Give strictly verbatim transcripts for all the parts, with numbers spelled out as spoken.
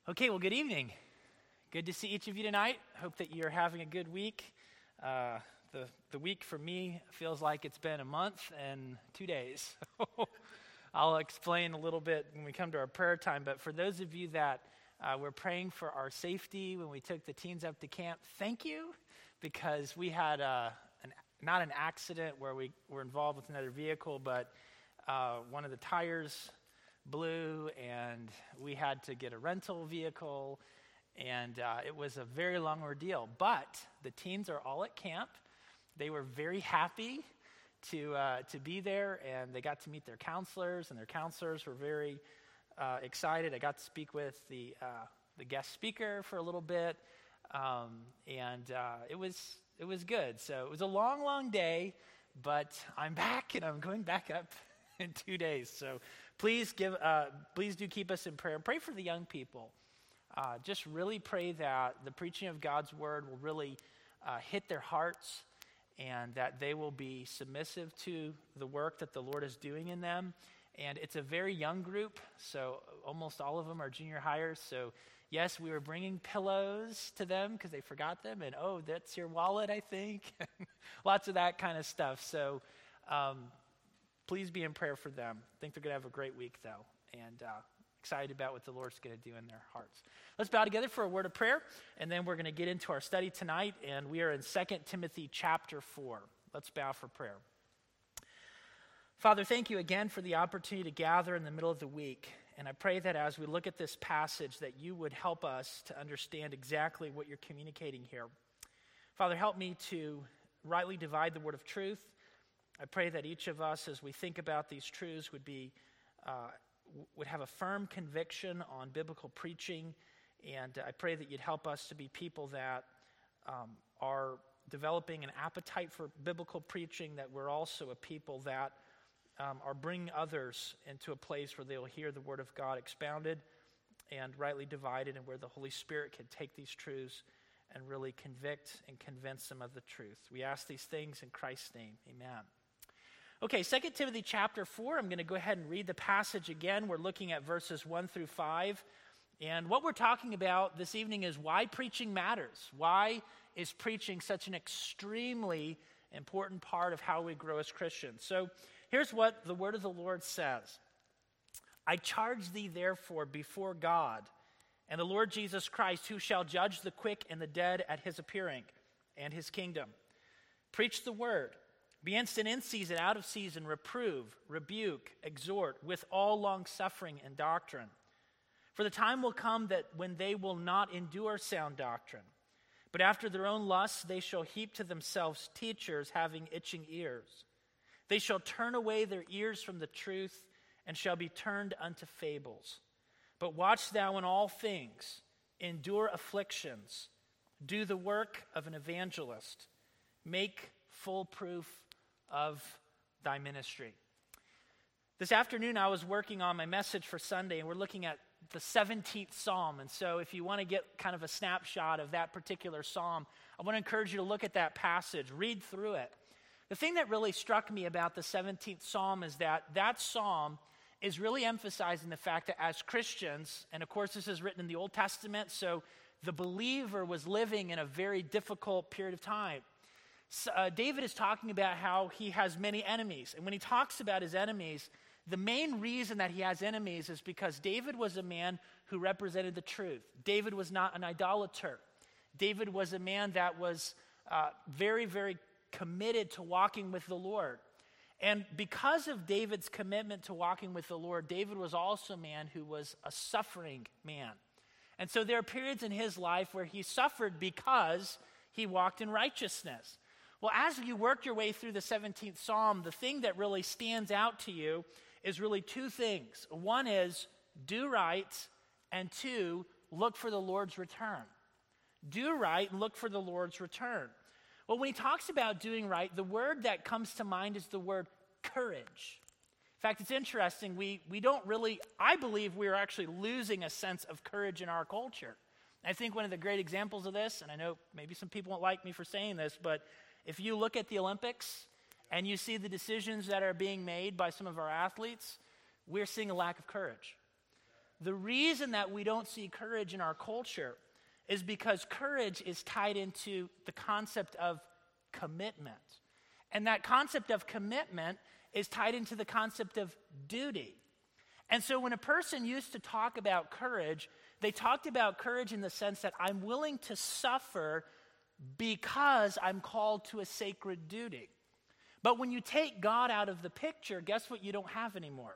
Okay, well, good evening. Good to see each of you tonight. Hope that you're having a good week. Uh, the, the week for me feels like it's been a month and two days. I'll explain a little bit when we come to our prayer time, but for those of you that uh, were praying for our safety when we took the teens up to camp, thank you, because we had uh, an, not an accident where we were involved with another vehicle, but uh, one of the tires blew, and we had to get a rental vehicle, and uh, it was a very long ordeal. But the teens are all at camp. They were very happy to uh, to be there, and they got to meet their counselors, and their counselors were very uh, excited. I got to speak with the uh, the guest speaker for a little bit, um, and uh, it was it was good. So it was a long, long day, but I'm back, and I'm going back up in two days. So please give, uh, please do keep us in prayer. Pray for the young people. Uh, just really pray that the preaching of God's word will really uh, hit their hearts, and that they will be submissive to the work that the Lord is doing in them. And it's a very young group, so almost all of them are junior hires. So yes, we were bringing pillows to them because they forgot them, and oh, that's your wallet, I think. Lots of that kind of stuff. So um, please be in prayer for them. I think they're going to have a great week, though, and uh, excited about what the Lord's going to do in their hearts. Let's bow together for a word of prayer, and then we're going to get into our study tonight, and we are in Second Timothy chapter four. Let's bow for prayer. Father, thank you again for the opportunity to gather in the middle of the week, and I pray that as we look at this passage that you would help us to understand exactly what you're communicating here. Father, help me to rightly divide the word of truth. I pray that each of us, as we think about these truths, would be uh, would have a firm conviction on biblical preaching, and I pray that you'd help us to be people that um, are developing an appetite for biblical preaching, that we're also a people that um, are bringing others into a place where they'll hear the word of God expounded and rightly divided, and where the Holy Spirit can take these truths and really convict and convince them of the truth. We ask these things in Christ's name. Amen. Okay, Second Timothy chapter four, I'm going to go ahead and read the passage again. We're looking at verses one through five. And what we're talking about this evening is why preaching matters. Why is preaching such an extremely important part of how we grow as Christians? So here's what the word of the Lord says. I charge thee therefore before God and the Lord Jesus Christ, who shall judge the quick and the dead at his appearing and his kingdom. Preach the word. Be instant in season, out of season, reprove, rebuke, exhort, with all long-suffering and doctrine. For the time will come that when they will not endure sound doctrine, but after their own lusts they shall heap to themselves teachers having itching ears. They shall turn away their ears from the truth, and shall be turned unto fables. But watch thou in all things, endure afflictions, do the work of an evangelist, make full proof of thy ministry. This afternoon I was working on my message for Sunday, and we're looking at the seventeenth Psalm. And so if you want to get kind of a snapshot of that particular Psalm, I want to encourage you to look at that passage, read through it. The thing that really struck me about the seventeenth Psalm is that that Psalm is really emphasizing the fact that as Christians, and of course this is written in the Old Testament, so the believer was living in a very difficult period of time. Uh, David is talking about how he has many enemies. And when he talks about his enemies, the main reason that he has enemies is because David was a man who represented the truth. David was not an idolater. David was a man that was uh, very, very committed to walking with the Lord. And because of David's commitment to walking with the Lord, David was also a man who was a suffering man. And so there are periods in his life where he suffered because he walked in righteousness. Well, as you work your way through the seventeenth Psalm, the thing that really stands out to you is really two things. One is do right, and two, look for the Lord's return. Do right and look for the Lord's return. Well, when he talks about doing right, the word that comes to mind is the word courage. In fact, it's interesting. We, we don't really, I believe we are actually losing a sense of courage in our culture. I think one of the great examples of this, and I know maybe some people won't like me for saying this, but if you look at the Olympics and you see the decisions that are being made by some of our athletes, we're seeing a lack of courage. the reason that we don't see courage in our culture is because courage is tied into the concept of commitment. And that concept of commitment is tied into the concept of duty. And so when a person used to talk about courage, they talked about courage in the sense that I'm willing to suffer because I'm called to a sacred duty. But when you take God out of the picture, guess what you don't have anymore?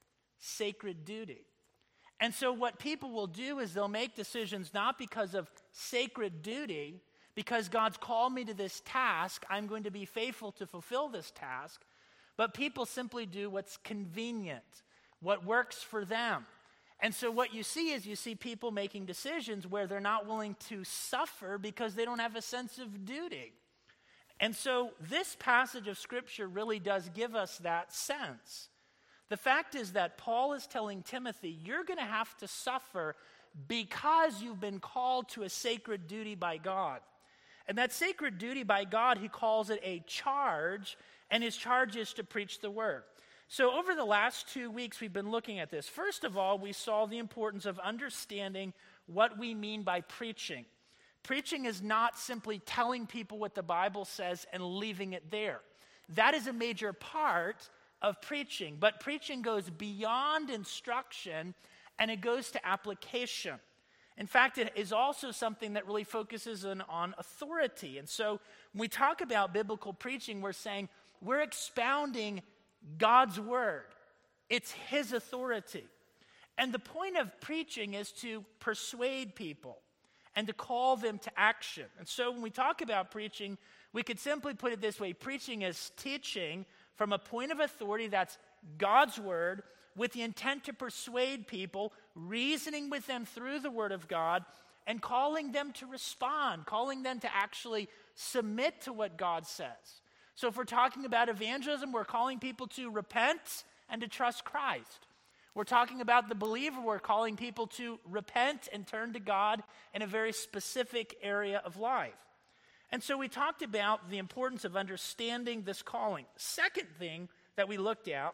Sacred duty. And so what people will do is they'll make decisions not because of sacred duty, because God's called me to this task, I'm going to be faithful to fulfill this task, but people simply do what's convenient, what works for them. And so what you see is you see people making decisions where they're not willing to suffer because they don't have a sense of duty. And so this passage of Scripture really does give us that sense. The fact is that Paul is telling Timothy, you're going to have to suffer because you've been called to a sacred duty by God. And that sacred duty by God, he calls it a charge, and his charge is to preach the word. So over the last two weeks, we've been looking at this. First of all, we saw the importance of understanding what we mean by preaching. Preaching is not simply telling people what the Bible says and leaving it there. That is a major part of preaching, but preaching goes beyond instruction and it goes to application. In fact, it is also something that really focuses on, on authority. And so when we talk about biblical preaching, we're saying we're expounding God's word. It's his authority. And the point of preaching is to persuade people and to call them to action. And so when we talk about preaching, we could simply put it this way. Preaching is teaching from a point of authority that's God's word with the intent to persuade people, reasoning with them through the word of God, and calling them to respond, calling them to actually submit to what God says. So if we're talking about evangelism, we're calling people to repent and to trust Christ. We're talking about the believer, we're calling people to repent and turn to God in a very specific area of life. And so we talked about the importance of understanding this calling. Second thing that we looked at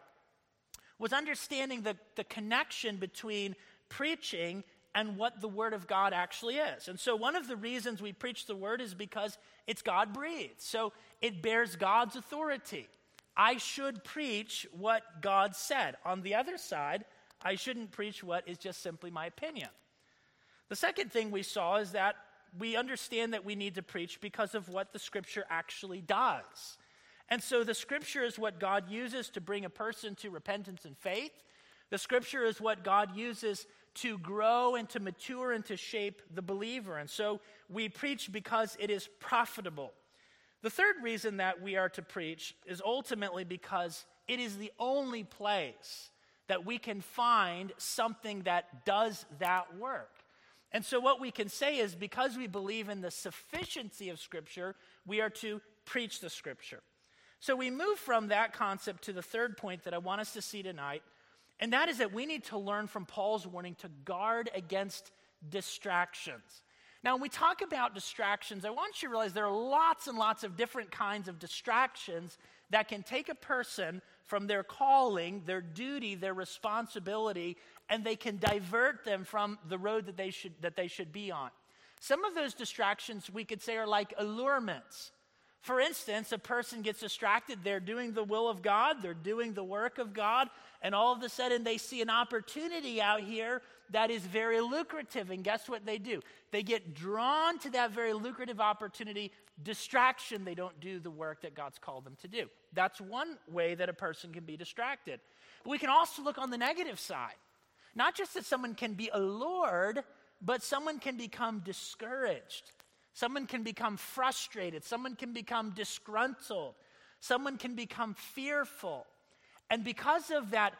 was understanding the, the connection between preaching and what the Word of God actually is. And so one of the reasons we preach the Word is because it's God-breathed. So it bears God's authority. I should preach what God said. On the other side, I shouldn't preach what is just simply my opinion. The second thing we saw is that we understand that we need to preach because of what the Scripture actually does. And so the Scripture is what God uses to bring a person to repentance and faith. The Scripture is what God uses to grow and to mature and to shape the believer. And so we preach because it is profitable. The third reason that we are to preach is ultimately because it is the only place that we can find something that does that work. And so what we can say is because we believe in the sufficiency of Scripture, we are to preach the Scripture. So we move from that concept to the third point that I want us to see tonight, and that is that we need to learn from Paul's warning to guard against distractions. Now, when we talk about distractions, I want you to realize there are lots and lots of different kinds of distractions that can take a person from their calling, their duty, their responsibility, and they can divert them from the road that they should that they should be on. Some of those distractions we could say are like allurements. For instance, a person gets distracted, they're doing the will of God, they're doing the work of God, and all of a sudden they see an opportunity out here that is very lucrative, and guess what they do? They get drawn to that very lucrative opportunity, distraction, they don't do the work that God's called them to do. That's one way that a person can be distracted. But we can also look on the negative side. Not just that someone can be allured, but someone can become discouraged. Someone can become frustrated. Someone can become disgruntled. Someone can become fearful. And because of that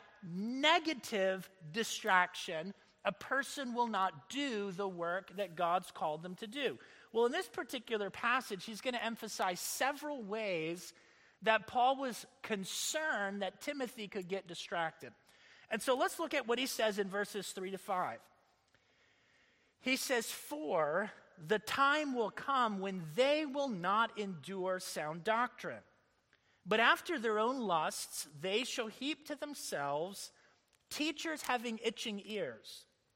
negative distraction, a person will not do the work that God's called them to do. Well, in this particular passage, he's going to emphasize several ways that Paul was concerned that Timothy could get distracted. And so let's look at what he says in verses three to five. He says, "For the time will come when they will not endure sound doctrine, but after their own lusts they shall heap to themselves teachers having itching ears.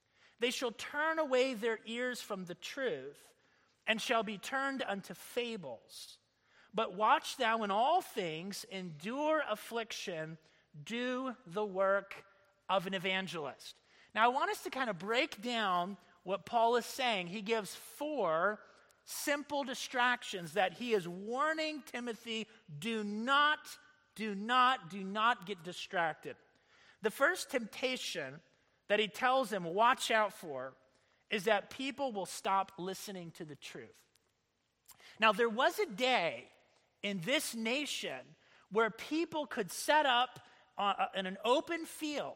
They shall turn away their ears from the truth, and shall be turned unto fables. But watch thou in all things, endure affliction, do the work of an evangelist. Now, I want us to kind of break down what Paul is saying. He gives four simple distractions that he is warning Timothy, do not, do not, do not get distracted. The first temptation that he tells him, watch out for, is that people will stop listening to the truth. Now, there was a day in this nation where people could set up uh, in an open field,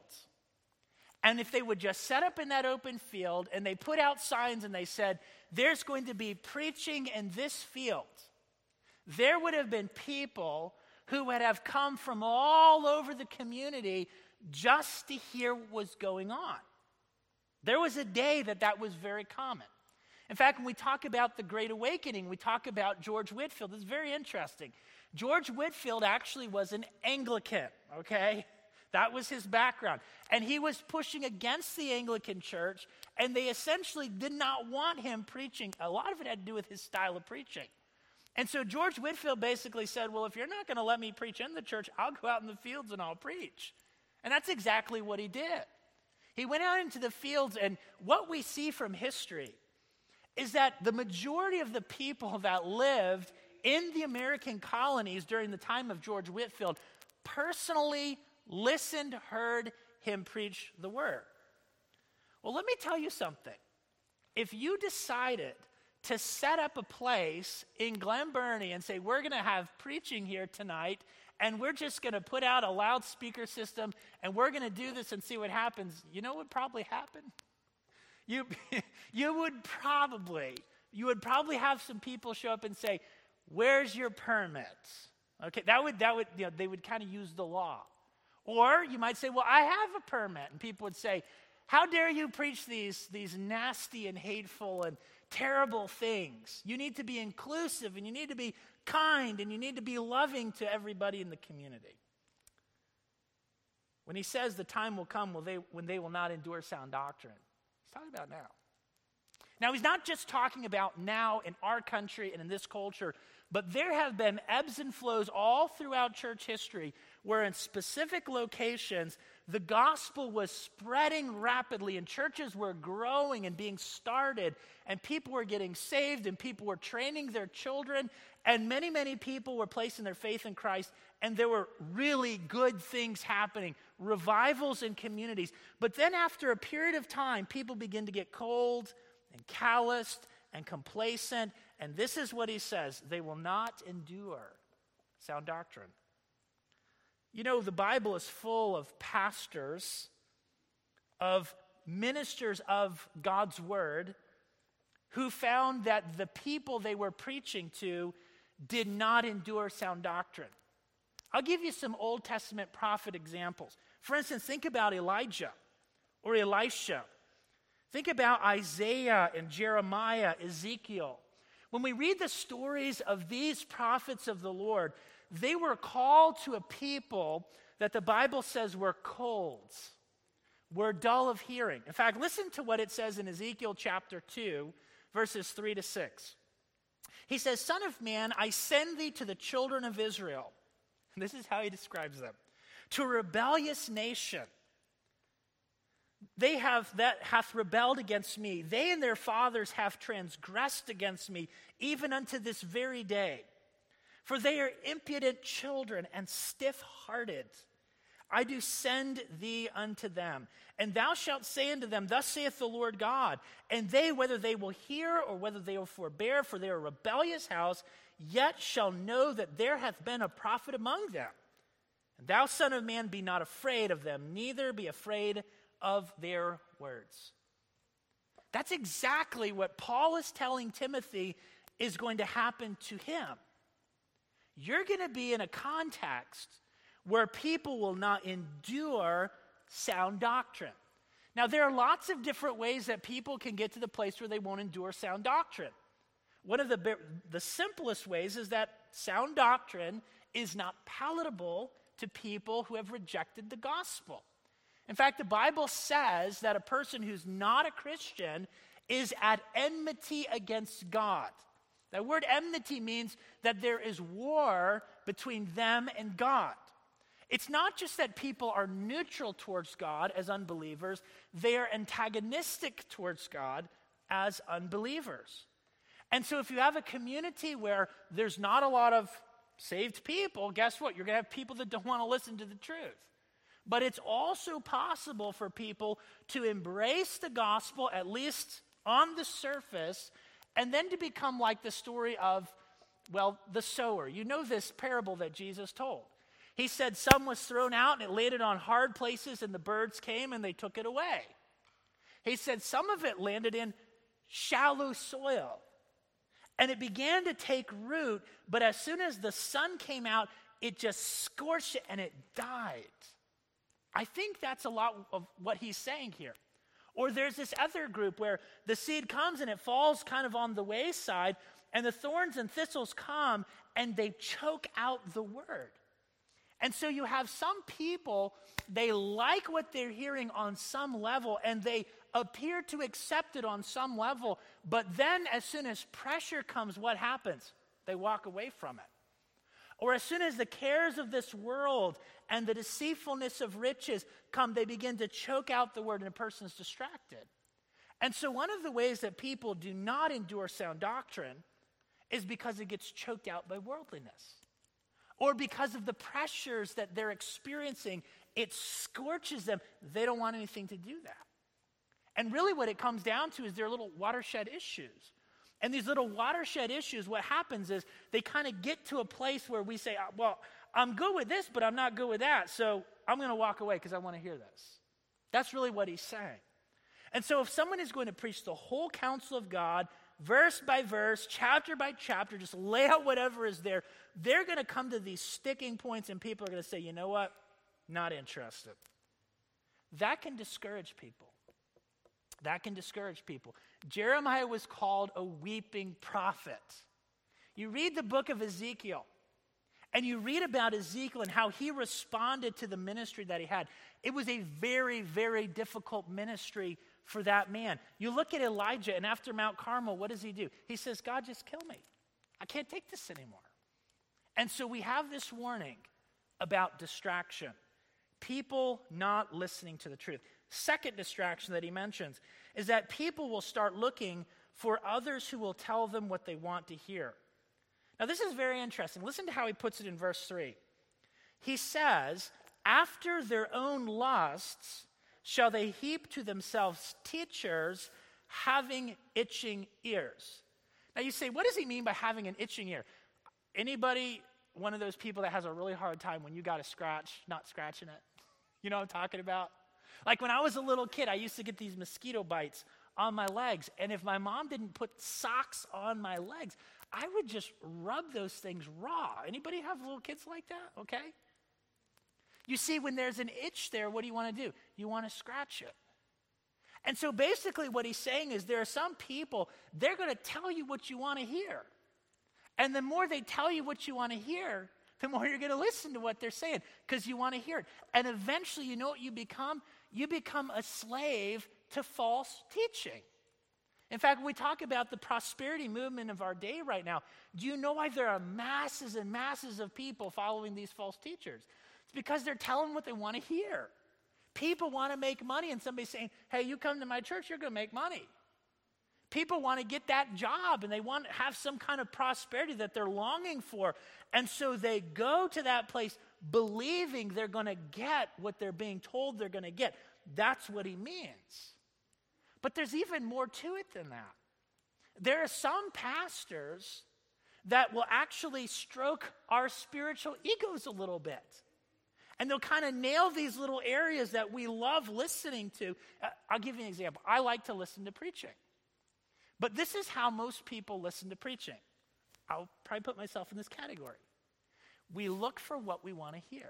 and if they would just set up in that open field and they put out signs and they said, there's going to be preaching in this field, there would have been people who would have come from all over the community just to hear what was going on. There was a day that that was very common. In fact, when we talk about the Great Awakening, we talk about George Whitefield. It's very interesting. George Whitefield actually was an Anglican, okay? That was his background. And he was pushing against the Anglican church, and they essentially did not want him preaching. A lot of it had to do with his style of preaching. And so George Whitefield basically said, well, if you're not going to let me preach in the church, I'll go out in the fields and I'll preach. And that's exactly what he did. He went out into the fields, and what we see from history is that the majority of the people that lived in the American colonies during the time of George Whitefield personally listened, heard him preach the word. Well, let me tell you something. If you decided to set up a place in Glen Burnie and say, we're going to have preaching here tonight, and we're just going to put out a loudspeaker system, and we're going to do this and see what happens, you know what would probably happen? You, you would probably, you would probably have some people show up and say, where's your permits? Okay, that would, that would, you know, they would kind of use the law. Or you might say, well, I have a permit. And people would say, how dare you preach these, these nasty and hateful and terrible things? You need to be inclusive, and you need to be kind, and you need to be loving to everybody in the community. When he says the time will come when they, when they will not endure sound doctrine, he's talking about now. Now, he's not just talking about now in our country and in this culture, but there have been ebbs and flows all throughout church history where in specific locations, the gospel was spreading rapidly and churches were growing and being started and people were getting saved and people were training their children and many, many people were placing their faith in Christ, and there were really good things happening, revivals in communities. But then after a period of time, people begin to get cold and calloused and complacent, and this is what he says: they will not endure sound doctrine. You know, the Bible is full of pastors, of ministers of God's word, who found that the people they were preaching to did not endure sound doctrine. I'll give you some Old Testament prophet examples. For instance, think about Elijah or Elisha. Think about Isaiah and Jeremiah, Ezekiel. When we read the stories of these prophets of the Lord, they were called to a people that the Bible says were cold, were dull of hearing. In fact, listen to what it says in Ezekiel chapter two, verses three to six. He says, "Son of man, I send thee to the children of Israel." And this is how he describes them. "To a rebellious nation. They have that hath rebelled against me. They and their fathers have transgressed against me, even unto this very day. For they are impudent children and stiff-hearted. I do send thee unto them. And thou shalt say unto them, Thus saith the Lord God. And they, whether they will hear or whether they will forbear, for they are a rebellious house, yet shall know that there hath been a prophet among them. And thou, son of man, be not afraid of them, neither be afraid of their words." That's exactly what Paul is telling Timothy is going to happen to him. You're going to be in a context where people will not endure sound doctrine. Now, there are lots of different ways that people can get to the place where they won't endure sound doctrine. One of the, the simplest ways is that sound doctrine is not palatable to people who have rejected the gospel. In fact, the Bible says that a person who's not a Christian is at enmity against God. That word enmity means that there is war between them and God. It's not just that people are neutral towards God as unbelievers, they are antagonistic towards God as unbelievers. And so if you have a community where there's not a lot of saved people, guess what? You're going to have people that don't want to listen to the truth. But it's also possible for people to embrace the gospel, at least on the surface, and then to become like the story of, well, the sower. You know this parable that Jesus told. He said some was thrown out and it landed on hard places and the birds came and they took it away. He said some of it landed in shallow soil and it began to take root, but as soon as the sun came out, it just scorched it and it died. I think that's a lot of what he's saying here. Or there's this other group where the seed comes and it falls kind of on the wayside, and the thorns and thistles come and they choke out the word. And so you have some people, they like what they're hearing on some level and they appear to accept it on some level, but then as soon as pressure comes, what happens? They walk away from it. Or as soon as the cares of this world and the deceitfulness of riches come, they begin to choke out the word and a person's distracted. And so one of the ways that people do not endure sound doctrine is because it gets choked out by worldliness. Or because of the pressures that they're experiencing, it scorches them. They don't want anything to do that. And really what it comes down to is their little watershed issues. And these little watershed issues, what happens is they kind of get to a place where we say, well, I'm good with this, but I'm not good with that, so I'm going to walk away because I want to hear this. That's really what he's saying. And so if someone is going to preach the whole counsel of God, verse by verse, chapter by chapter, just lay out whatever is there, they're going to come to these sticking points and people are going to say, you know what? Not interested. That can discourage people. That can discourage people. Jeremiah was called a weeping prophet. You read the book of Ezekiel, and you read about Ezekiel and how he responded to the ministry that he had. It was a very, very difficult ministry for that man. You look at Elijah, and after Mount Carmel, what does he do? He says, God, just kill me. I can't take this anymore. And so we have this warning about distraction. People not listening to the truth. Second distraction that he mentions is that people will start looking for others who will tell them what they want to hear. Now, this is very interesting. Listen to how he puts it in verse three. He says, after their own lusts shall they heap to themselves teachers having itching ears. Now, you say, what does he mean by having an itching ear? Anybody, one of those people that has a really hard time when you got a scratch, not scratching it? You know what I'm talking about? Like when I was a little kid, I used to get these mosquito bites on my legs. And if my mom didn't put socks on my legs, I would just rub those things raw. Anybody have little kids like that? Okay. You see, when there's an itch there, what do you want to do? You want to scratch it. And so basically what he's saying is there are some people, they're going to tell you what you want to hear. And the more they tell you what you want to hear, the more you're going to listen to what they're saying because you want to hear it. And eventually, you know what you become? You become a slave to false teaching. In fact, when we talk about the prosperity movement of our day right now, do you know why there are masses and masses of people following these false teachers? It's because they're telling what they want to hear. People want to make money, and somebody's saying, hey, you come to my church, you're going to make money. People want to get that job, and they want to have some kind of prosperity that they're longing for. And so they go to that place believing they're going to get what they're being told they're going to get. That's what he means. But there's even more to it than that. There are some pastors that will actually stroke our spiritual egos a little bit. And they'll kind of nail these little areas that we love listening to. Uh, I'll give you an example. I like to listen to preaching. But this is how most people listen to preaching. I'll probably put myself in this category. We look for what we want to hear.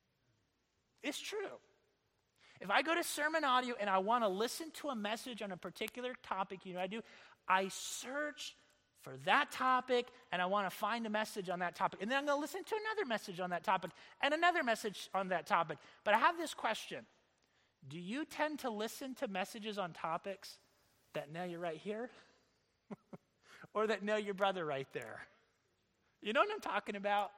It's true. If I go to Sermon Audio and I want to listen to a message on a particular topic, you know what I do? I search for that topic and I want to find a message on that topic. And then I'm going to listen to another message on that topic and another message on that topic. But I have this question. Do you tend to listen to messages on topics that nail you right here? Or that nail your brother right there? You know what I'm talking about?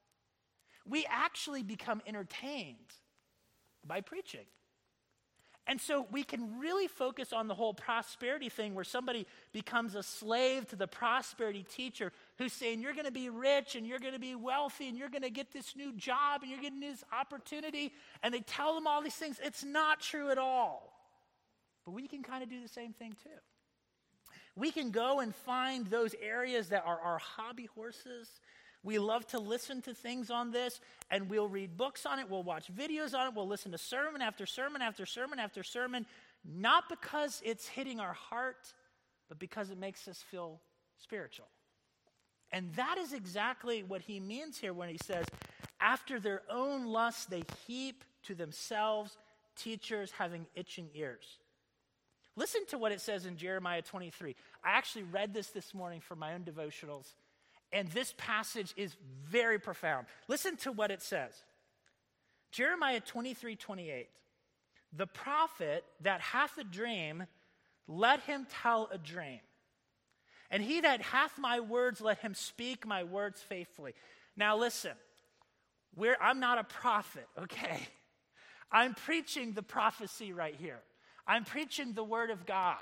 We actually become entertained by preaching. And so we can really focus on the whole prosperity thing where somebody becomes a slave to the prosperity teacher who's saying you're going to be rich and you're going to be wealthy and you're going to get this new job and you're getting this opportunity. And they tell them all these things. It's not true at all. But we can kind of do the same thing too. We can go and find those areas that are our hobby horses. We love to listen to things on this, and we'll read books on it, we'll watch videos on it, we'll listen to sermon after sermon after sermon after sermon, not because it's hitting our heart, but because it makes us feel spiritual. And that is exactly what he means here when he says, after their own lusts they heap to themselves teachers having itching ears. Listen to what it says in Jeremiah twenty-three. I actually read this this morning for my own devotionals. And this passage is very profound. Listen to what it says. Jeremiah twenty-three twenty-eight. The prophet that hath a dream, let him tell a dream. And he that hath my words, let him speak my words faithfully. Now listen, we're, I'm not a prophet, okay? I'm preaching the prophecy right here. I'm preaching the word of God.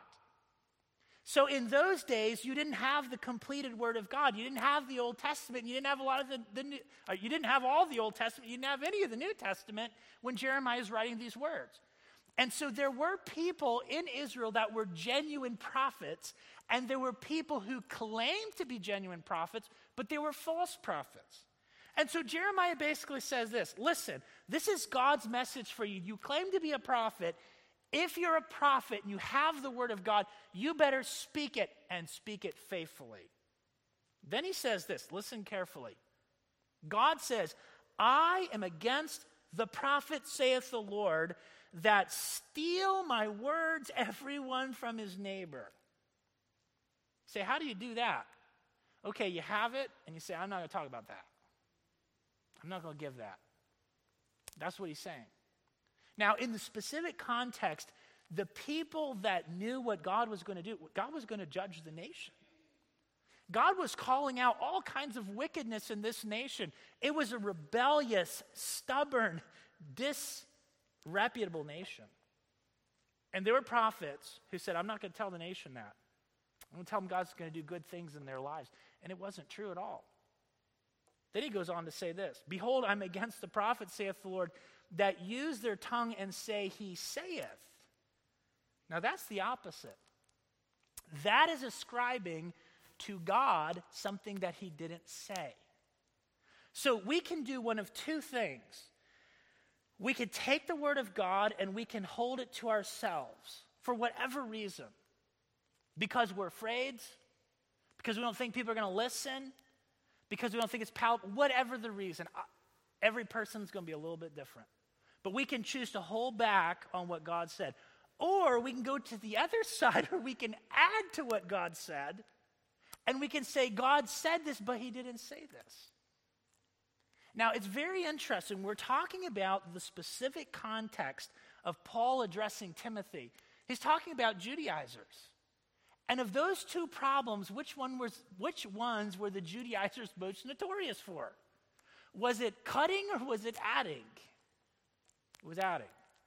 So in those days, you didn't have the completed Word of God. You didn't have the Old Testament. You didn't have a lot of the, the New, uh, you didn't have all the Old Testament. You didn't have any of the New Testament when Jeremiah is writing these words. And so there were people in Israel that were genuine prophets, and there were people who claimed to be genuine prophets, but they were false prophets. And so Jeremiah basically says this, listen, this is God's message for you. You claim to be a prophet. If you're a prophet and you have the word of God, you better speak it and speak it faithfully. Then he says this, listen carefully. God says, I am against the prophet, saith the Lord, that steal my words, everyone from his neighbor. Say, how do you do that? Okay, you have it, and you say, I'm not going to talk about that. I'm not going to give that. That's what he's saying. Now, in the specific context, the people that knew what God was going to do, God was going to judge the nation. God was calling out all kinds of wickedness in this nation. It was a rebellious, stubborn, disreputable nation. And there were prophets who said, I'm not going to tell the nation that. I'm going to tell them God's going to do good things in their lives. And it wasn't true at all. Then he goes on to say this, behold, I'm against the prophets, saith the Lord, that use their tongue and say, he saith. Now that's the opposite. That is ascribing to God something that he didn't say. So we can do one of two things. We could take the word of God and we can hold it to ourselves for whatever reason. Because we're afraid, because we don't think people are going to listen, because we don't think it's palatable, whatever the reason. Every person's going to be a little bit different. But we can choose to hold back on what God said. Or we can go to the other side where we can add to what God said. And we can say, God said this, but he didn't say this. Now, it's very interesting. We're talking about the specific context of Paul addressing Timothy. He's talking about Judaizers. And of those two problems, which one was, which ones were the Judaizers most notorious for? Was it cutting or was it adding? It was adding.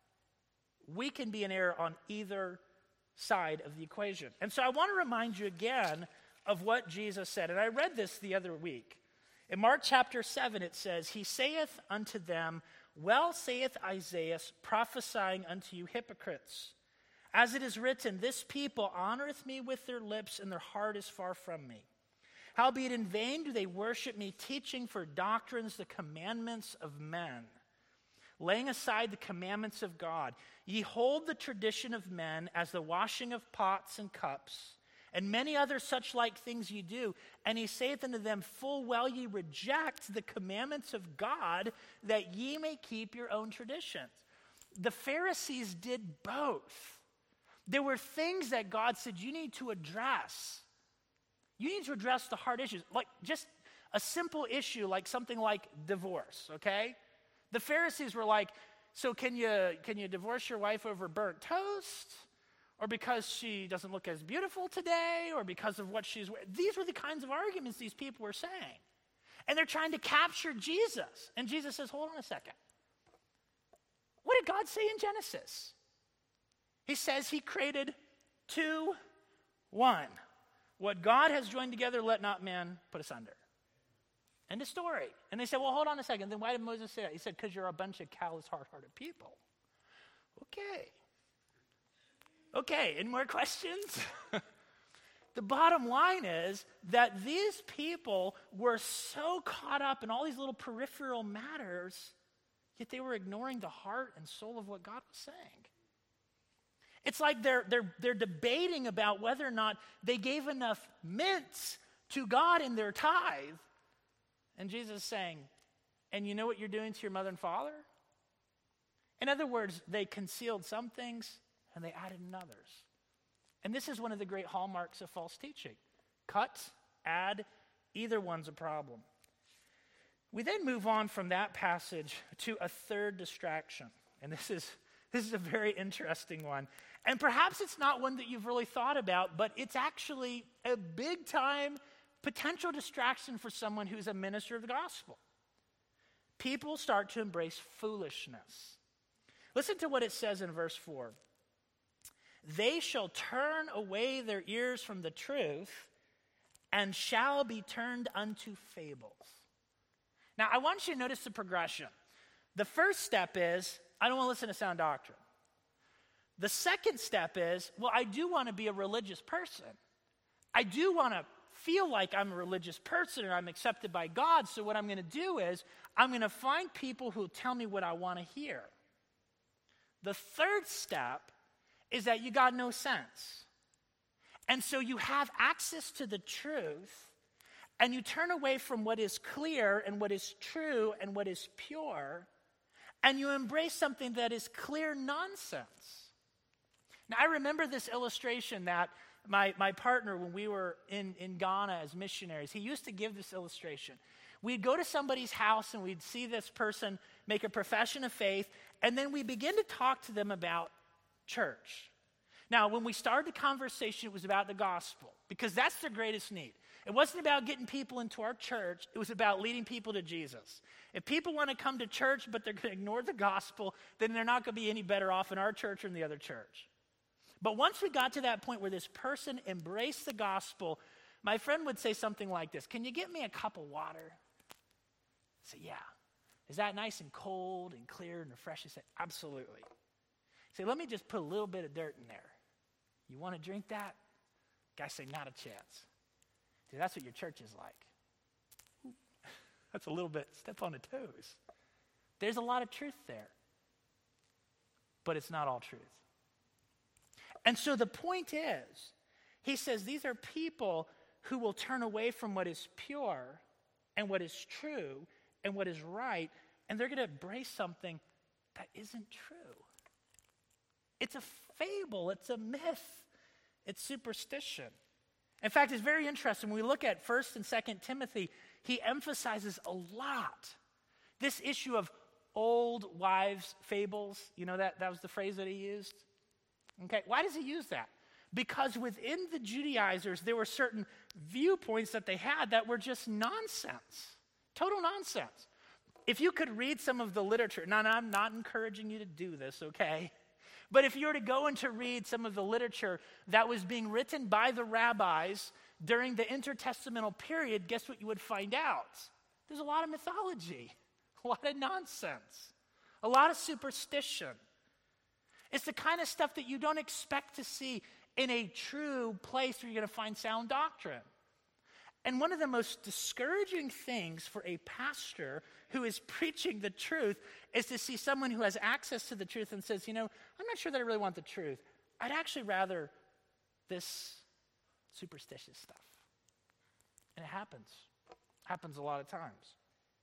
We can be in error on either side of the equation. And so I want to remind you again of what Jesus said. And I read this the other week. In Mark chapter seven, it says, he saith unto them, well saith Isaiah, prophesying unto you hypocrites. As it is written, this people honoreth me with their lips, and their heart is far from me. Howbeit in vain do they worship me, teaching for doctrines the commandments of men, laying aside the commandments of God. Ye hold the tradition of men as the washing of pots and cups, and many other such like things ye do. And he saith unto them, full well ye reject the commandments of God, that ye may keep your own traditions. The Pharisees did both. There were things that God said you need to address. You need to address the hard issues, like just a simple issue like something like divorce, okay? The Pharisees were like, so can you can you divorce your wife over burnt toast? Or because she doesn't look as beautiful today? Or because of what she's wearing? These were the kinds of arguments these people were saying. And they're trying to capture Jesus. And Jesus says, hold on a second. What did God say in Genesis? He says he created two, one. What God has joined together, let not man put asunder. End of story. And they said, well, hold on a second. Then why did Moses say that? He said, because you're a bunch of callous, hard-hearted people. Okay. Okay, any more questions? The bottom line is that these people were so caught up in all these little peripheral matters, yet they were ignoring the heart and soul of what God was saying. It's like they're, they're, they're debating about whether or not they gave enough mint to God in their tithe. And Jesus is saying, and you know what you're doing to your mother and father? In other words, they concealed some things and they added in others. And this is one of the great hallmarks of false teaching. Cut, add, either one's a problem. We then move on from that passage to a third distraction. And this is, this is a very interesting one. And perhaps it's not one that you've really thought about, but it's actually a big time potential distraction for someone who's a minister of the gospel. People start to embrace foolishness. Listen to what it says in verse four. They shall turn away their ears from the truth and shall be turned unto fables. Now, I want you to notice the progression. The first step is, I don't want to listen to sound doctrine. The second step is, well, I do want to be a religious person. I do want to feel like I'm a religious person and I'm accepted by God. So what I'm going to do is, I'm going to find people who tell me what I want to hear. The third step is that you got no sense. And so you have access to the truth, and you turn away from what is clear and what is true and what is pure, and you embrace something that is clear nonsense. Now, I remember this illustration that my, my partner, when we were in, in Ghana as missionaries, he used to give this illustration. We'd go to somebody's house and we'd see this person make a profession of faith, and then we begin to talk to them about church. Now, when we started the conversation, it was about the gospel, because that's their greatest need. It wasn't about getting people into our church. It was about leading people to Jesus. If people want to come to church, but they're going to ignore the gospel, then they're not going to be any better off in our church or in the other church. But once we got to that point where this person embraced the gospel, my friend would say something like this: can you get me a cup of water? I said, yeah. Is that nice and cold and clear and refreshing? I said, absolutely. Say, let me just put a little bit of dirt in there. You want to drink that? Guy say, not a chance. Dude, that's what your church is like. That's a little bit, step on the toes. There's a lot of truth there, but it's not all truth. And so the point is, he says these are people who will turn away from what is pure and what is true and what is right, and they're going to embrace something that isn't true. It's a fable, it's a myth, it's superstition. In fact, it's very interesting. When we look at First and Second Timothy, he emphasizes a lot this issue of old wives' fables. You know, that, that was the phrase that he used. Okay, why does he use that? Because within the Judaizers, there were certain viewpoints that they had that were just nonsense, total nonsense. If you could read some of the literature, now I'm not encouraging you to do this, okay? But if you were to go and to read some of the literature that was being written by the rabbis during the intertestamental period, guess what you would find out? There's a lot of mythology, a lot of nonsense, a lot of superstition. It's the kind of stuff that you don't expect to see in a true place where you're going to find sound doctrine. And one of the most discouraging things for a pastor who is preaching the truth is to see someone who has access to the truth and says, you know, I'm not sure that I really want the truth. I'd actually rather this superstitious stuff. And it happens. Happens a lot of times.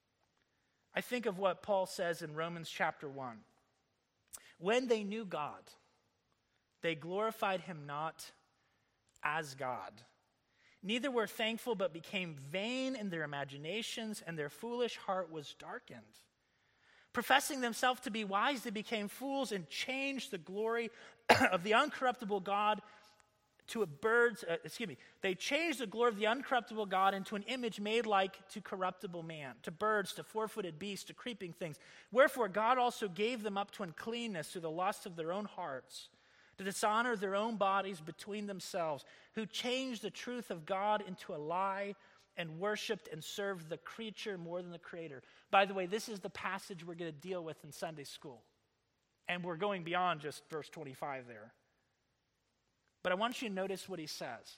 I think of what Paul says in Romans chapter one. When they knew God, they glorified him not as God. Neither were thankful, but became vain in their imaginations, and their foolish heart was darkened. Professing themselves to be wise, they became fools and changed the glory of the uncorruptible God to a bird's, uh, excuse me, they changed the glory of the uncorruptible God into an image made like to corruptible man, to birds, to four-footed beasts, to creeping things. Wherefore God also gave them up to uncleanness through the lust of their own hearts, to dishonor their own bodies between themselves, who changed the truth of God into a lie and worshiped and served the creature more than the Creator. By the way, this is the passage we're going to deal with in Sunday school. And we're going beyond just verse twenty-five there. But I want you to notice what he says.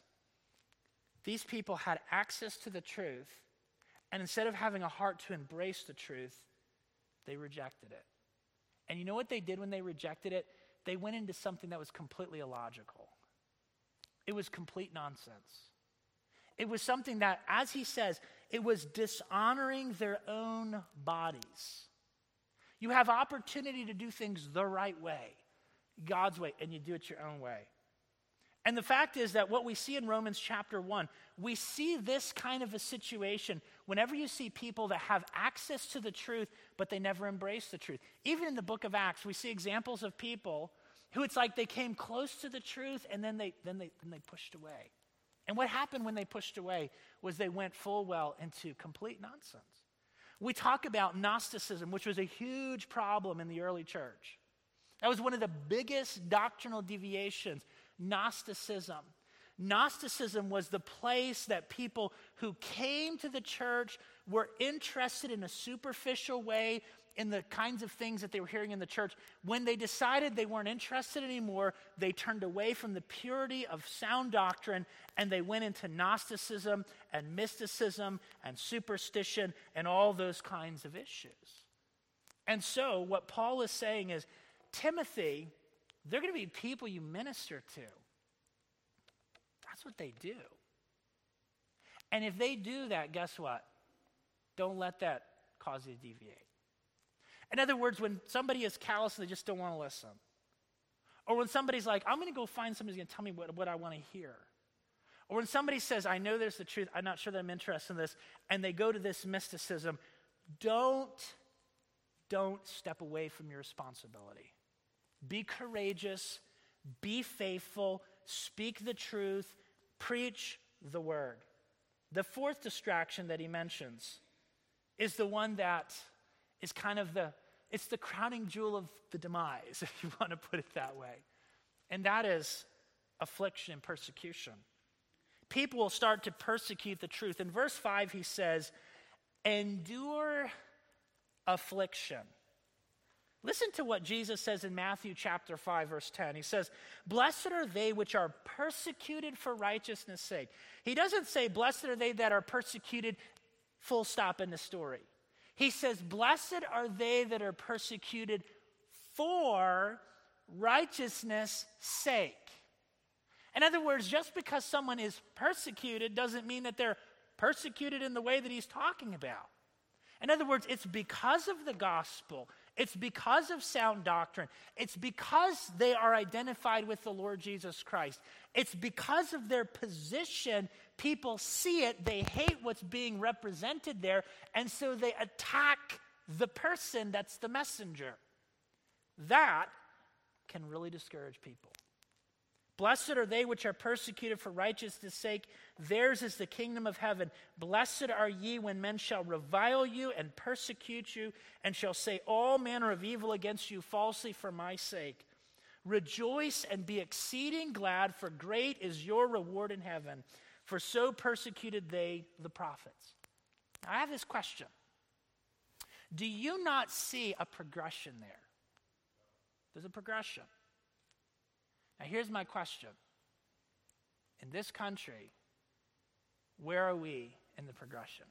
These people had access to the truth, and instead of having a heart to embrace the truth, they rejected it. And you know what they did when they rejected it? They went into something that was completely illogical. It was complete nonsense. It was something that, as he says, it was dishonoring their own bodies. You have opportunity to do things the right way, God's way, and you do it your own way. And the fact is that what we see in Romans chapter one, we see this kind of a situation whenever you see people that have access to the truth, but they never embrace the truth. Even in the book of Acts, we see examples of people who it's like they came close to the truth and then they then they then they pushed away. And what happened when they pushed away was they went full well into complete nonsense. We talk about Gnosticism, which was a huge problem in the early church. That was one of the biggest doctrinal deviations. Gnosticism. Gnosticism was the place that people who came to the church were interested in a superficial way in the kinds of things that they were hearing in the church. When they decided they weren't interested anymore, they turned away from the purity of sound doctrine and they went into Gnosticism and mysticism and superstition and all those kinds of issues. And so what Paul is saying is, Timothy, they're going to be people you minister to. That's what they do. And if they do that, guess what? Don't let that cause you to deviate. In other words, when somebody is callous and they just don't want to listen, or when somebody's like, I'm going to go find somebody who's going to tell me what, what I want to hear, or when somebody says, I know there's the truth, I'm not sure that I'm interested in this, and they go to this mysticism, don't, don't step away from your responsibility. Be courageous, be faithful, speak the truth, preach the word. The fourth distraction that he mentions is the one that is kind of the, it's the crowning jewel of the demise, if you want to put it that way. And that is affliction and persecution. People will start to persecute the truth. In verse five, he says, endure affliction. Listen to what Jesus says in Matthew chapter five, verse ten. He says, blessed are they which are persecuted for righteousness' sake. He doesn't say, blessed are they that are persecuted, full stop in the story. He says, blessed are they that are persecuted for righteousness' sake. In other words, just because someone is persecuted doesn't mean that they're persecuted in the way that he's talking about. In other words, it's because of the gospel. It's because of sound doctrine. It's because they are identified with the Lord Jesus Christ. It's because of their position. People see it. They hate what's being represented there. And so they attack the person that's the messenger. That can really discourage people. Blessed are they which are persecuted for righteousness' sake. Theirs is the kingdom of heaven. Blessed are ye when men shall revile you and persecute you, and shall say all manner of evil against you falsely for my sake. Rejoice and be exceeding glad, for great is your reward in heaven. For so persecuted they the prophets. Now, I have this question. Do you not see a progression there? There's a progression. Now, here's my question. In this country, where are we in the progression?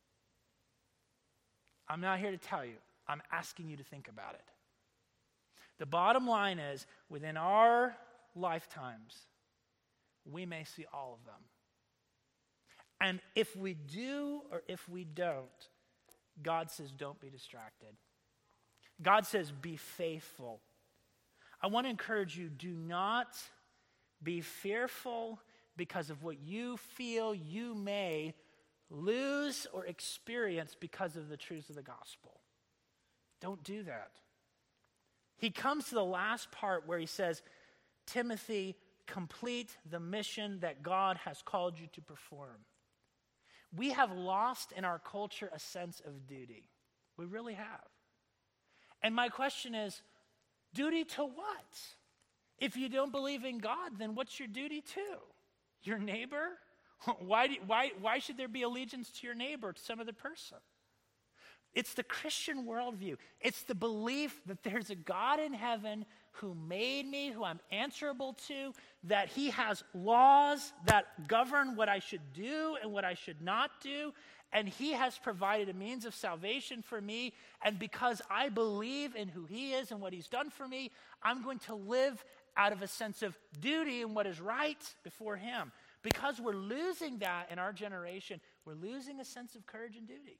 I'm not here to tell you. I'm asking you to think about it. The bottom line is, within our lifetimes, we may see all of them. And if we do or if we don't, God says, don't be distracted. God says, be faithful. I want to encourage you, do not be fearful because of what you feel you may lose or experience because of the truths of the gospel. Don't do that. He comes to the last part where he says, Timothy, complete the mission that God has called you to perform. We have lost in our culture a sense of duty. We really have. And my question is, duty to what? If you don't believe in God, then what's your duty to? Your neighbor? Why, do, why, why should there be allegiance to your neighbor, to some other person? It's the Christian worldview. It's the belief that there's a God in heaven who made me, who I'm answerable to, that he has laws that govern what I should do and what I should not do, and he has provided a means of salvation for me, and because I believe in who he is and what he's done for me, I'm going to live out of a sense of duty and what is right before him. Because we're losing that in our generation, we're losing a sense of courage and duty.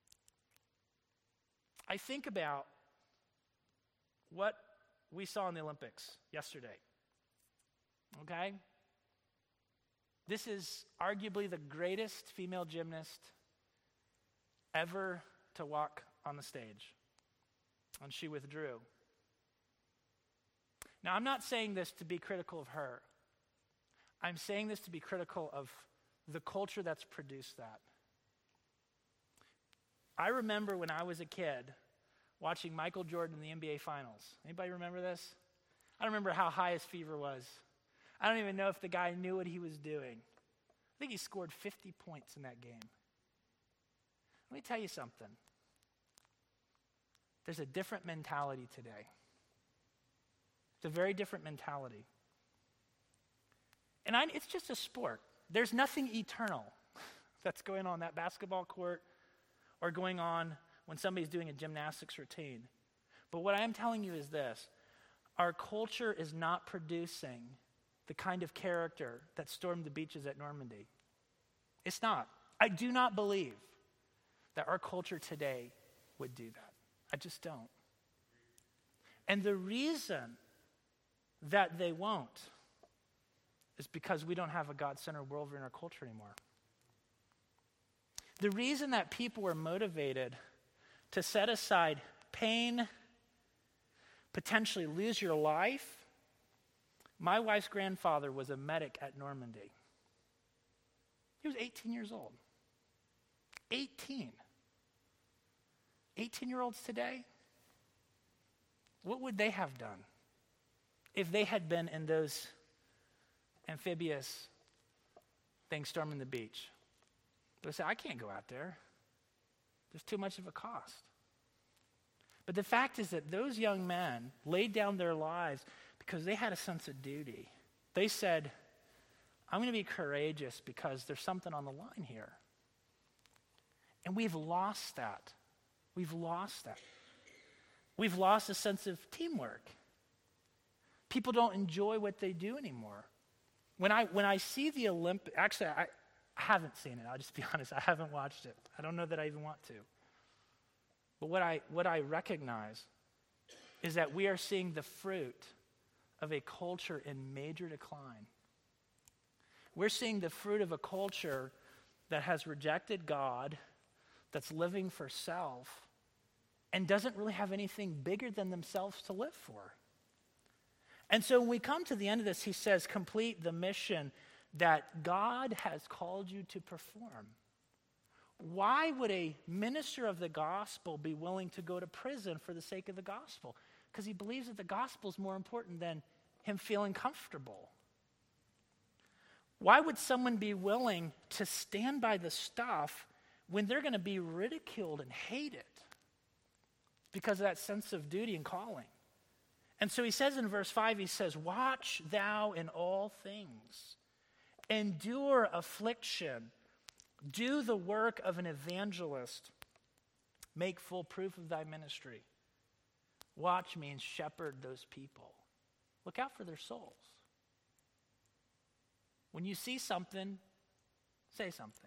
I think about what we saw in the Olympics yesterday. Okay? This is arguably the greatest female gymnast ever to walk on the stage. And she withdrew. Now, I'm not saying this to be critical of her. I'm saying this to be critical of the culture that's produced that. I remember when I was a kid watching Michael Jordan in the N B A Finals. Anybody remember this? I don't remember how high his fever was. I don't even know if the guy knew what he was doing. I think he scored fifty points in that game. Let me tell you something. There's a different mentality today. It's a very different mentality. And I, it's just a sport. There's nothing eternal that's going on that basketball court or going on when somebody's doing a gymnastics routine. But what I am telling you is this. Our culture is not producing the kind of character that stormed the beaches at Normandy. It's not. I do not believe that our culture today would do that. I just don't. And the reason that they won't is because we don't have a God-centered worldview in our culture anymore. The reason that people were motivated to set aside pain, potentially lose your life. My wife's grandfather was a medic at Normandy. He was eighteen years old. eighteen. eighteen-year-olds today, what would they have done if they had been in those amphibious things storming the beach? They would say, I can't go out there. There's too much of a cost. But the fact is that those young men laid down their lives because they had a sense of duty. They said, I'm going to be courageous because there's something on the line here. And we've lost that. We've lost that. We've lost a sense of teamwork. People don't enjoy what they do anymore. When I when I see the Olympics, actually, I, I haven't seen it. I'll just be honest. I haven't watched it. I don't know that I even want to. But what I what I recognize is that we are seeing the fruit of a culture in major decline. We're seeing the fruit of a culture that has rejected God, that's living for self, and doesn't really have anything bigger than themselves to live for. And so when we come to the end of this, he says, complete the mission that God has called you to perform. Why would a minister of the gospel be willing to go to prison for the sake of the gospel? Because he believes that the gospel is more important than him feeling comfortable. Why would someone be willing to stand by the stuff when they're going to be ridiculed and hated because of that sense of duty and calling? And so he says in verse five, he says, watch thou in all things, endure affliction, do the work of an evangelist, make full proof of thy ministry. Watch means shepherd those people. Look out for their souls. When you see something, say something.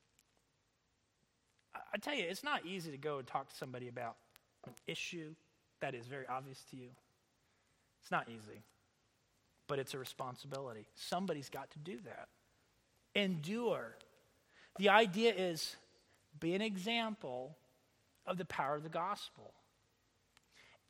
I, I tell you, it's not easy to go and talk to somebody about an issue that is very obvious to you. It's not easy, but it's a responsibility. Somebody's got to do that. Endure. The idea is be an example of the power of the gospel.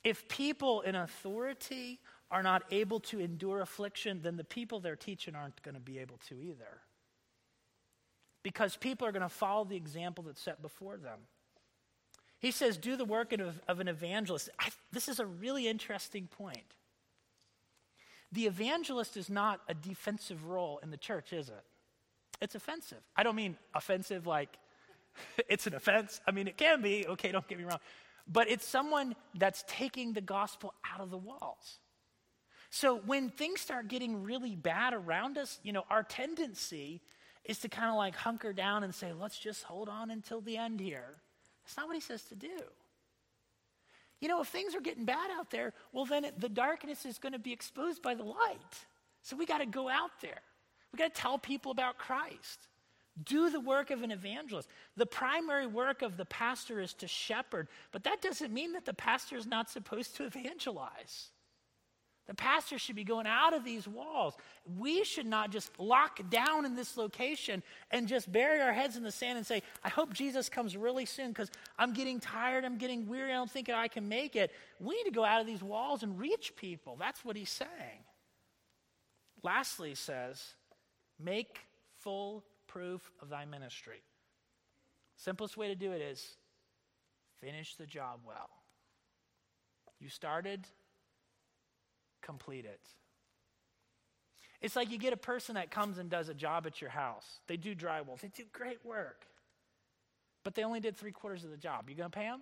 If people in authority are not able to endure affliction, then the people they're teaching aren't going to be able to either. Because people are going to follow the example that's set before them. He says, do the work of, of an evangelist. I, this is a really interesting point. The evangelist is not a defensive role in the church, is it? It's offensive. I don't mean offensive like it's an offense. I mean, it can be. Okay, don't get me wrong. But it's someone that's taking the gospel out of the walls. So when things start getting really bad around us, you know, our tendency is to kind of like hunker down and say, let's just hold on until the end here. That's not what he says to do. You know, if things are getting bad out there, well, then it, the darkness is going to be exposed by the light. So we got to go out there. We got to tell people about Christ. Do the work of an evangelist. The primary work of the pastor is to shepherd, but that doesn't mean that the pastor is not supposed to evangelize. The pastor should be going out of these walls. We should not just lock down in this location and just bury our heads in the sand and say, I hope Jesus comes really soon because I'm getting tired, I'm getting weary, I don't think I can make it. We need to go out of these walls and reach people. That's what he's saying. Lastly, he says, make full proof of thy ministry. Simplest way to do it is finish the job well. You started, complete it. It's like you get a person that comes and does a job at your house. They do drywall. They do great work. But they only did three quarters of the job. You going to pay them?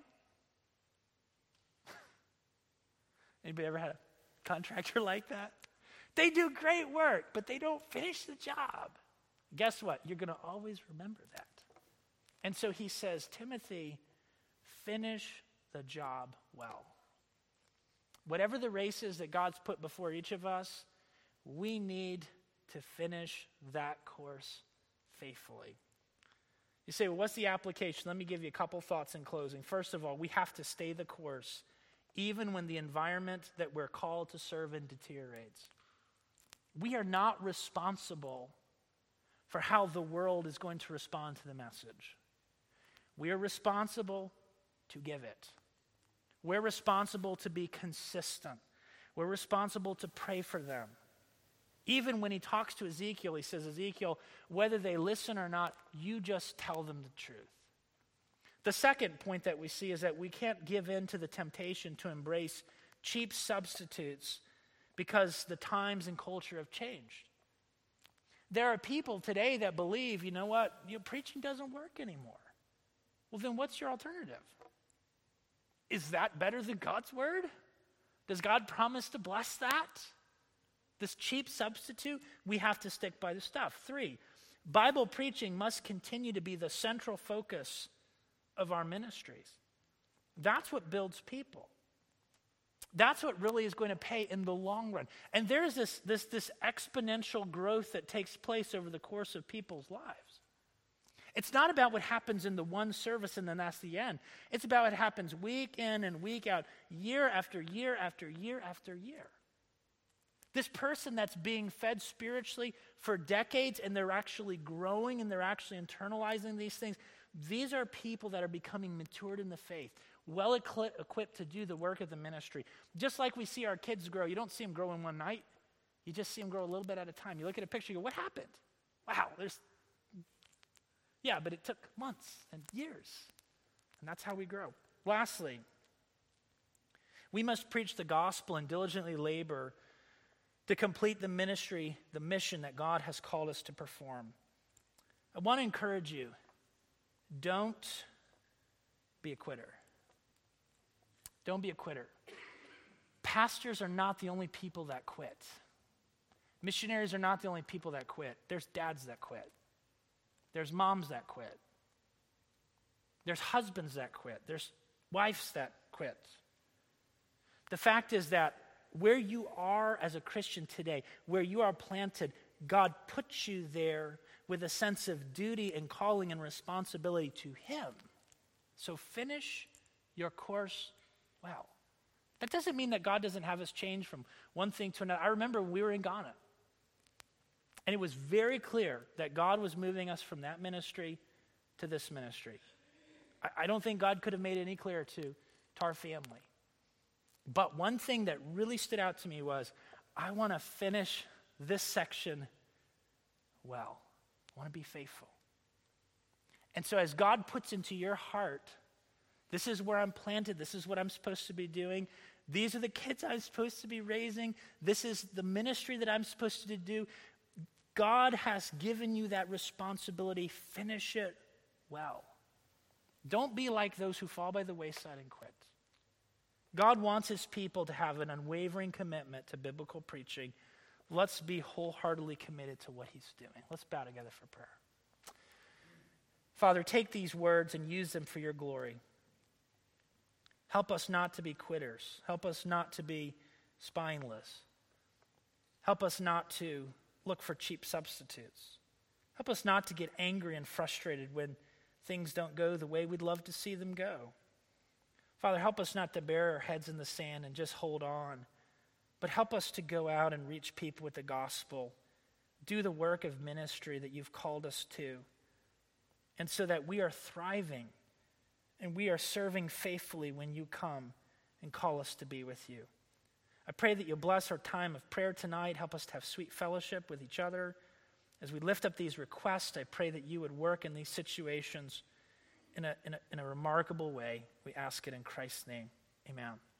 Anybody ever had a contractor like that? They do great work, but they don't finish the job. Guess what? You're going to always remember that. And so he says, Timothy, finish the job well. Whatever the race is that God's put before each of us, we need to finish that course faithfully. You say, well, what's the application? Let me give you a couple thoughts in closing. First of all, we have to stay the course, even when the environment that we're called to serve in deteriorates. We are not responsible for how the world is going to respond to the message. We are responsible to give it. We're responsible to be consistent. We're responsible to pray for them. Even when he talks to Ezekiel, he says, Ezekiel, whether they listen or not, you just tell them the truth. The second point that we see is that we can't give in to the temptation to embrace cheap substitutes because the times and culture have changed. There are people today that believe, you know what, you know, preaching doesn't work anymore. Well, then what's your alternative? Is that better than God's word? Does God promise to bless that? This cheap substitute, we have to stick by the stuff. Three, Bible preaching must continue to be the central focus of our ministries. That's what builds people. That's what really is going to pay in the long run. And there's this, this, this exponential growth that takes place over the course of people's lives. It's not about what happens in the one service and then that's the end. It's about what happens week in and week out, year after year after year after year. This person that's being fed spiritually for decades and they're actually growing and they're actually internalizing these things, these are people that are becoming matured in the faith, well equi- equipped to do the work of the ministry. Just like we see our kids grow, you don't see them grow in one night. You just see them grow a little bit at a time. You look at a picture, you go, what happened? Wow, there's, yeah, but it took months and years. And that's how we grow. Lastly, we must preach the gospel and diligently labor to complete the ministry, the mission that God has called us to perform. I want to encourage you, don't be a quitter. Don't be a quitter. Pastors are not the only people that quit. Missionaries are not the only people that quit. There's dads that quit. There's moms that quit. There's husbands that quit. There's wives that quit. The fact is that where you are as a Christian today, where you are planted, God puts you there with a sense of duty and calling and responsibility to Him. So finish your course well. That doesn't mean that God doesn't have us change from one thing to another. I remember when we were in Ghana, and it was very clear that God was moving us from that ministry to this ministry. I, I don't think God could have made it any clearer to, to our family. But one thing that really stood out to me was, I want to finish this section well. I want to be faithful. And so as God puts into your heart, this is where I'm planted, this is what I'm supposed to be doing, these are the kids I'm supposed to be raising, this is the ministry that I'm supposed to do, God has given you that responsibility. Finish it well. Don't be like those who fall by the wayside and quit. God wants his people to have an unwavering commitment to biblical preaching. Let's be wholeheartedly committed to what he's doing. Let's bow together for prayer. Father, take these words and use them for your glory. Help us not to be quitters. Help us not to be spineless. Help us not to look for cheap substitutes. Help us not to get angry and frustrated when things don't go the way we'd love to see them go. Father, help us not to bury our heads in the sand and just hold on, but help us to go out and reach people with the gospel, do the work of ministry that you've called us to, and so that we are thriving and we are serving faithfully when you come and call us to be with you. I pray that you'll bless our time of prayer tonight. Help us to have sweet fellowship with each other. As we lift up these requests, I pray that you would work in these situations in a, in a, in a remarkable way. We ask it in Christ's name. Amen.